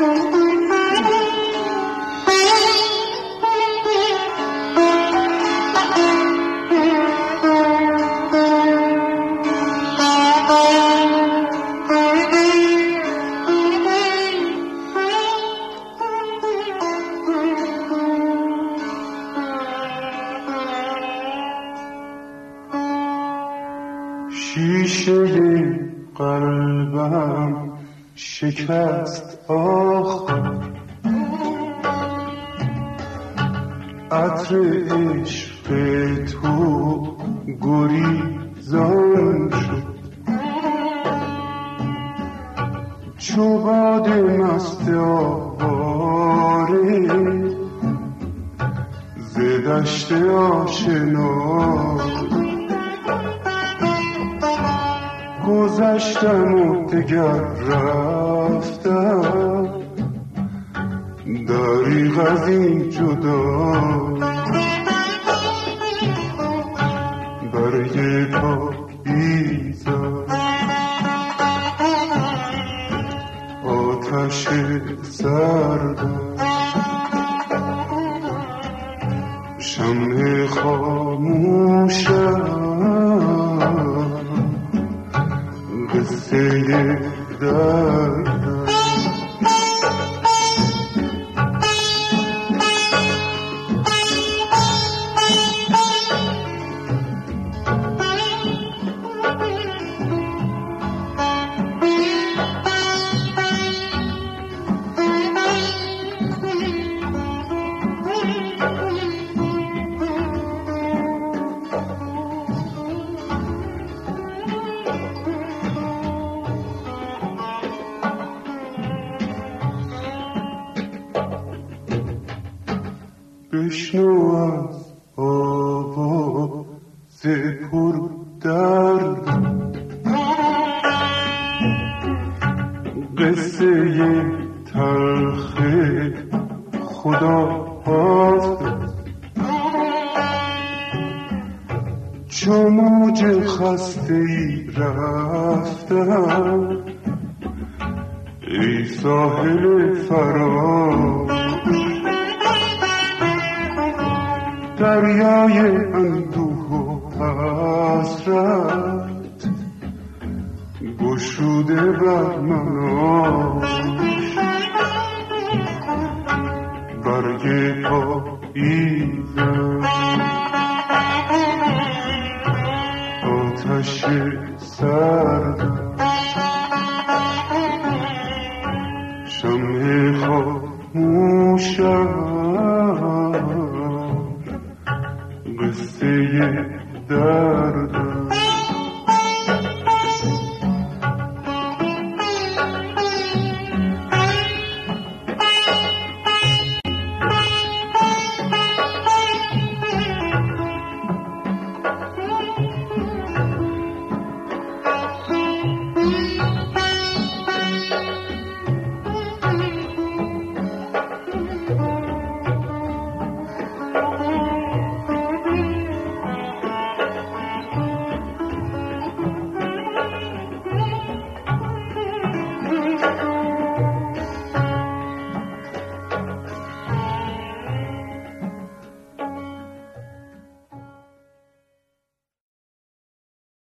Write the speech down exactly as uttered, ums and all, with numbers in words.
شیشه قلبم شکست آخر، عطر عشق تو گریزان شد، چو باد مست آواره ز دشت آشنا گذشتم و دگر رفتم دریغ از این جدا. برگ پاییزم آتش سردم، شمع خاموشم قصه دردم. بشنو از آواز پر درد قصه تلخ خدا حافظ، چو موج خسته ای رفتم ای ساحل فراز، دریای اندوه و حسرت گشوده بر من. برگ پاییزم آتش سردم، شمع خاموشم